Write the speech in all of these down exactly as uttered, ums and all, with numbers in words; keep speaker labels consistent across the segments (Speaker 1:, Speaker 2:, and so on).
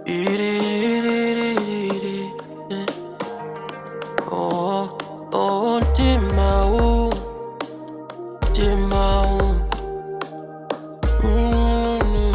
Speaker 1: Oh, oh, Timau, Timau. Mm.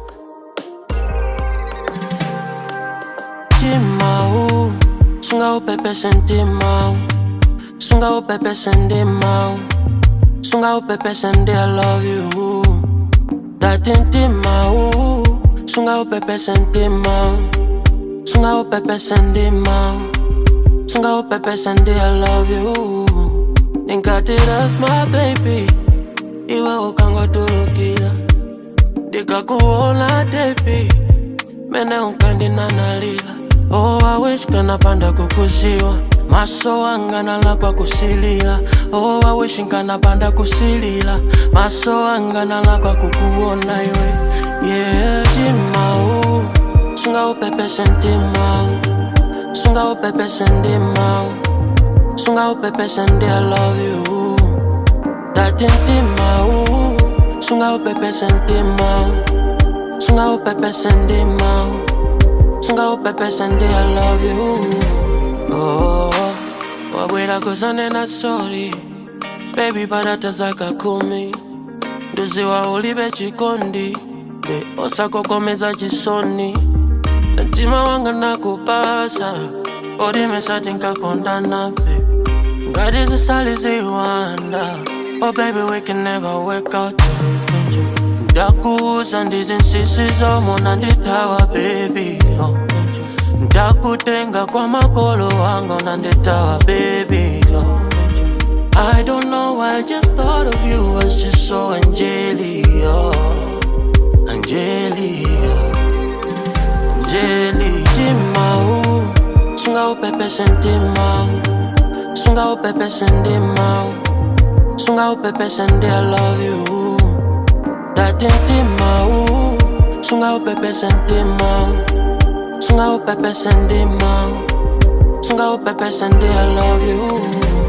Speaker 1: Timau, sunga o pepe sente mau, sunga o pepe sende mau, sunga o pepe sende I love you. That in Timau, sunga o pepe sente mau, sunga o pepe sende mau. Sunga o pepe sende I love you. Inkati that's my baby. Iwe ukangwa turukira ndikakuona tepi mene unkandi nanalila. Oh, I wish kana panda kukuziwa maso wanga nalakwa kusilila. Oh, I wish nkana panda kusilila maso wanga nalakwa kukuona iwe. Yeah, Timau, sunga o pepe sende mau, sunga o pepe sende mau, sunga o pepe sende I love you. That in Timau, sunga o pepe sende mau, sunga o pepe sende mau, sunga o pepe sende I love you. Oh, wabwera kusane na sorry baby barata zaka kumi nduziwa ulibe chikondi be osakokomeza chisoni. Ntima wanga nakupasa odi mesati nkakondana be ngati zisali ziwanda. Oh baby we can never work out. Ndakuuza ndizi nsisi zomo nanditawa baby. Oh, ndakutenga kwa makolo wango nanditawa baby. Oh, I don't know why I just thought of you as just so angelic. Oh, angelic. Jelly, Timau, sunga o pepe sende mau, sunga o pepe sende mau, sunga o pepe sende I love you. That in Timau, sunga o pepe sende mau, sunga o pepe sende mau, sunga o pepe sende I love you.